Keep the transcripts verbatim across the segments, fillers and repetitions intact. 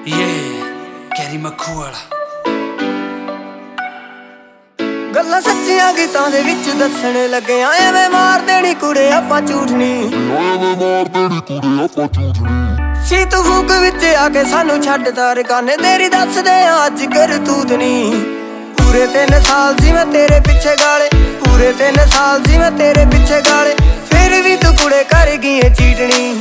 carry Makhu ਵਾਲਾ ਗੱਲਾਂ ਸੱਚੀਆਂ ਗੀਤਾਂ ਦੇ ਵਿੱਚ ਦੱਸਣ ਲੱਗਿਆ ਐਵੇਂ ਮਾਰ ਦੇਣੀ ਕੁੜੇ ਆਪਾਂ ਝੂਠਣੀ ਐਵੇਂ ਮਾਰ ਦੇਣੀ ਕੁੜੇ ਆਪਾਂ ਝੂਠਣੀ ਸੀ ਤੂੰ ਫੂਕ ਵਿੱਚ ਆ ਕੇ ਸਾਨੂੰ ਛੱਡਦਾ ਰਕਾਨੇ ਤੇਰੀ ਦੱਸਦੇ ਅੱਜ ਕਰਤੂਤ ਨੀ ਪੂਰੇ ਤਿੰਨ ਸਾਲ ਸੀ ਮੈਂ ਤੇਰੇ ਪਿੱਛੇ ਗਾਲੇ ਪੂਰੇ ਤਿੰਨ ਸਾਲ ਸੀ ਮੈਂ ਤੇਰੇ ਪਿੱਛੇ ਗਾਲੇ ਫਿਰ ਵੀ ਤੂੰ ਕੁੜੇ ਕਰ ਗਈ ਏ ਚੀਟਣੀ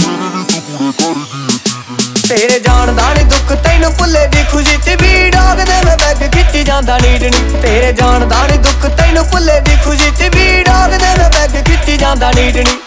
ਤੇਰੇ ਜਾਣਦਾ ਨੀ ਦੁੱਖ ਤੈਨੂੰ ਭੁੱਲੇ ਦੀ ਖੁਸ਼ੀ ਚ ਵੀ ਡਾਗ ਦੇ ਮੈਂ ਬੈਗ ਖਿੱਚੀ ਜਾਂਦਾ ਨੀਡਣੀ ਤੇਰੇ ਜਾਣਦਾ ਨੀ ਦੁੱਖ ਤੈਨੂੰ ਭੁੱਲੇ ਦੀ ਖੁਸ਼ੀ ਚ ਵੀ ਡਾਗ ਦੇ ਮੈਂ ਬੈਗ ਖਿੱਚੀ ਜਾਂਦਾ ਨੀਡਣੀ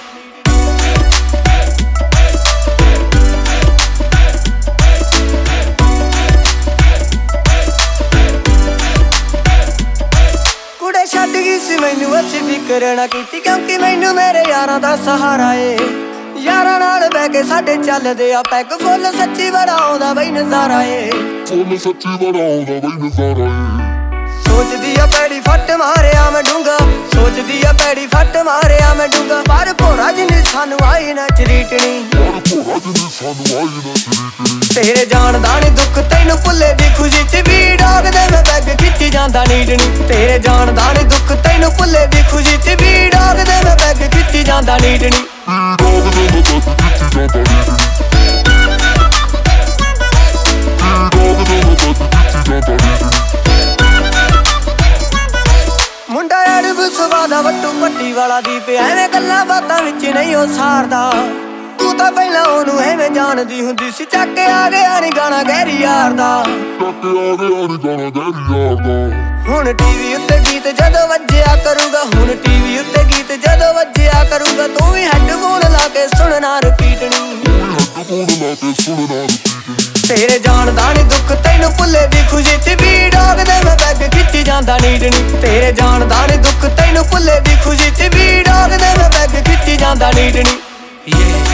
ਕੁੜੇ ਛੱਡ ਗਈ ਸੀ ਮੈਨੂੰ ਅਸੀਂ ਫਿਕਰ ਨਾ ਕੀਤੀ ਕਿਉਂਕਿ ਮੈਨੂੰ ਮੇਰੇ ਯਾਰਾਂ ਦਾ ਸਹਾਰਾ ਏ ਯਾਰਾਂ ਨਾਲ ਬਹਿ ਕੇ ਸਾਡੇ ਚੱਲਦੇ ਆ ਪੈਗ ਫੁੱਲ ਸੱਚੀ ਬੜਾ ਆਉਂਦਾ ਬਈ ਨਜ਼ਾਰਾ ਏ ਫੁੱਲ ਸੱਚੀ ਬੜਾ ਆਉਂਦਾ ਬਈ ਨਜ਼ਾਰਾ ਏ ਸੋਚਦੀ ਆ ਪੈੜੀ ਫੱਟ ਮਾਰਿਆ ਮੈਂ ਡੂੰਗਾ ਸੋਚਦੀ ਆ ਪੈੜੀ ਫੱਟ ਮਾਰਿਆ ਮੈਂ ਡੂੰਗਾ ਪਰ ਭੋਰਾ ਜਿੰਨੀ ਸਾਨੂੰ ਆਈ ਨਾ ਚਰੀਟਣੀ ਪਰ ਭੋਰਾ ਜਿੰਨੀ ਸਾਨੂੰ ਆਈ ਨਾ ਚਰੀਟਣੀ ਤੇਰੇ ਜਾਣਦਾ ਨੀ ਦੁੱਖ ਤੈਨੂੰ ਭੁੱਲੇ ਦੀ ਖੁਸ਼ੀ ਚ ਵੀ ਡਾਗ ਦੇ ਮੈਂ ਬੈਗ ਖਿੱਚੀ ਜਾਂਦਾ ਨੀਡਣੀ ਤੇਰੇ ਜਾਣਦਾ ਨੀ ਦੁੱਖ ਤੈਨੂੰ ਭੁੱਲੇ ਦੀ ਖੁਸ਼ੀ ਚ ਵੀ ਡਾਗ ਦੇ ਮੈਂ ਬੈਗ ਖਿੱਚੀ ਜਾਂਦਾ ਨੀਡਣੀ ਡਾਗ ਦੇ ਮੈਂ ਬੈਗ ਖਿੱਚੀ ਜਾਂਦਾ ਨੀਡਣੀ ਡਾਗ ਦੇ ਮੈਂ ਬੈਗ ਖਿੱਚੀ ਜਾਂਦਾ ਨੀਡਣੀ ਮੁੰਡਾ ਅੜਬ ਸੁਭਾਅ ਦਾ ਵੱਟੂ ਪੱਟੀ ਵਾਲਾ ਦੀਪ ਐਵੇਂ ਗੱਲਾਂ ਬਾਤਾਂ ਵਿੱਚ ਨਹੀਂ ਉਹ ਸਾਰਦਾ ਤੂੰ ਤਾਂ ਪਹਿਲਾਂ ਉਹਨੂੰ ਐਵੇਂ ਜਾਣਦੀ ਹੁੰਦੀ ਸੀ ਚੱਕ ਕੇ ਆ ਗਿਆ ਨੀ ਗਾਣਾ ਗਹਿਰੀ ਯਾਰ ਦਾ ਚੱਕ ਕੇ ਆ ਗਿਆ ਨੀ ਗਾਣਾ ਗਹਿਰੀ ਯਾਰ ਦਾ ਹੁਣ ਟੀਵੀ ਉੱਤੇ ਗੀਤ ਜਦੋਂ ਵੱਜਿਆ ਕਰੂਗਾ ਹੁਣ ਟੀਵੀ ਉੱਤੇ ਗੀਤ ਜਦੋਂ ਵੱਜਿਆ ਕਰੂਗਾ ਤੂੰ ਵੀ ਹੈੱਡਫੋਨ ਲਾ ਕੇ ਸੁਣਨਾ ਰਿਪੀਟਣੀ ਹੈੱਡਫੋਨ ਲਾ ਕੇ ਸੁਣਨਾ ਰਿਪੀਟਣੀ ਤੇਰੇ ਜਾਣਦਾ ਨੀ ਦੁੱਖ ਤੈਨੂੰ ਭੁੱਲੇ ਦੀ ਖੁਸ਼ੀ ਚ ਵੀ ਡਾਗ ਦੇ ਮੈਂ ਬੈਗ ਖਿੱਚੀ ਜਾਂਦਾ ਨੀਡਣੀ ਤੇਰੇ ਜਾਣਦਾ ਨੀ ਦੁੱਖ ਤੈਨੂੰ ਭੁੱਲੇ ਦੀ ਖੁਸ਼ੀ ਚ ਵੀ ਡਾਗ ਦੇ ਮੈਂ ਬੈਗ ਖਿੱਚੀ ਜਾਂਦਾ ਨੀਡਣੀ